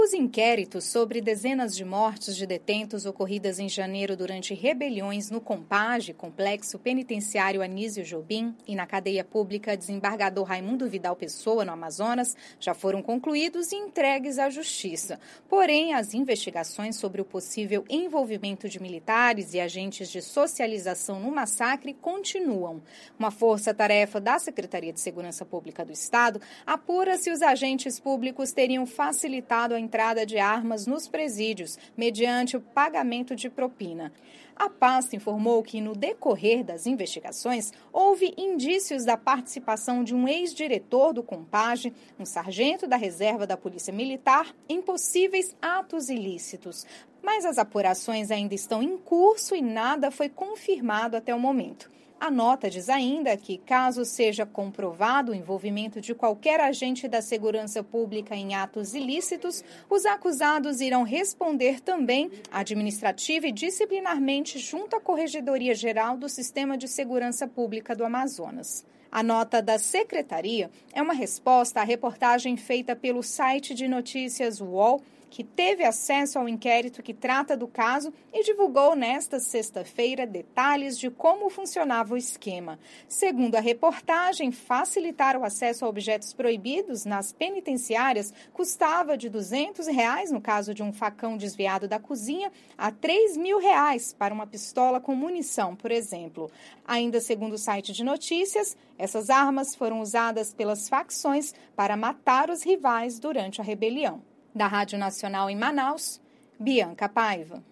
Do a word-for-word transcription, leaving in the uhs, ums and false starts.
Os inquéritos sobre dezenas de mortes de detentos ocorridas em janeiro durante rebeliões no CONPAGE, Complexo Penitenciário Anísio Jobim, e na cadeia pública Desembargador Raimundo Vidal Pessoa, no Amazonas, já foram concluídos e entregues à Justiça. Porém, as investigações sobre o possível envolvimento de militares e agentes de socialização no massacre continuam. Uma força-tarefa da Secretaria de Segurança Pública do Estado apura se os agentes públicos teriam facilitado a entrada de armas nos presídios, mediante o pagamento de propina. A pasta informou que, no decorrer das investigações, houve indícios da participação de um ex-diretor do CONPAGE, um sargento da reserva da Polícia Militar, em possíveis atos ilícitos. Mas as apurações ainda estão em curso e nada foi confirmado até o momento. A nota diz ainda que, caso seja comprovado o envolvimento de qualquer agente da segurança pública em atos ilícitos, os acusados irão responder também administrativa e disciplinarmente junto à Corregedoria Geral do Sistema de Segurança Pública do Amazonas. A nota da Secretaria é uma resposta à reportagem feita pelo site de notícias U O L, que teve acesso ao inquérito que trata do caso e divulgou nesta sexta-feira detalhes de como funcionava o esquema. Segundo a reportagem, facilitar o acesso a objetos proibidos nas penitenciárias custava de duzentos reais, no caso de um facão desviado da cozinha, a três mil reais para uma pistola com munição, por exemplo. Ainda segundo o site de notícias, essas armas foram usadas pelas facções para matar os rivais durante a rebelião. Da Rádio Nacional em Manaus, Bianca Paiva.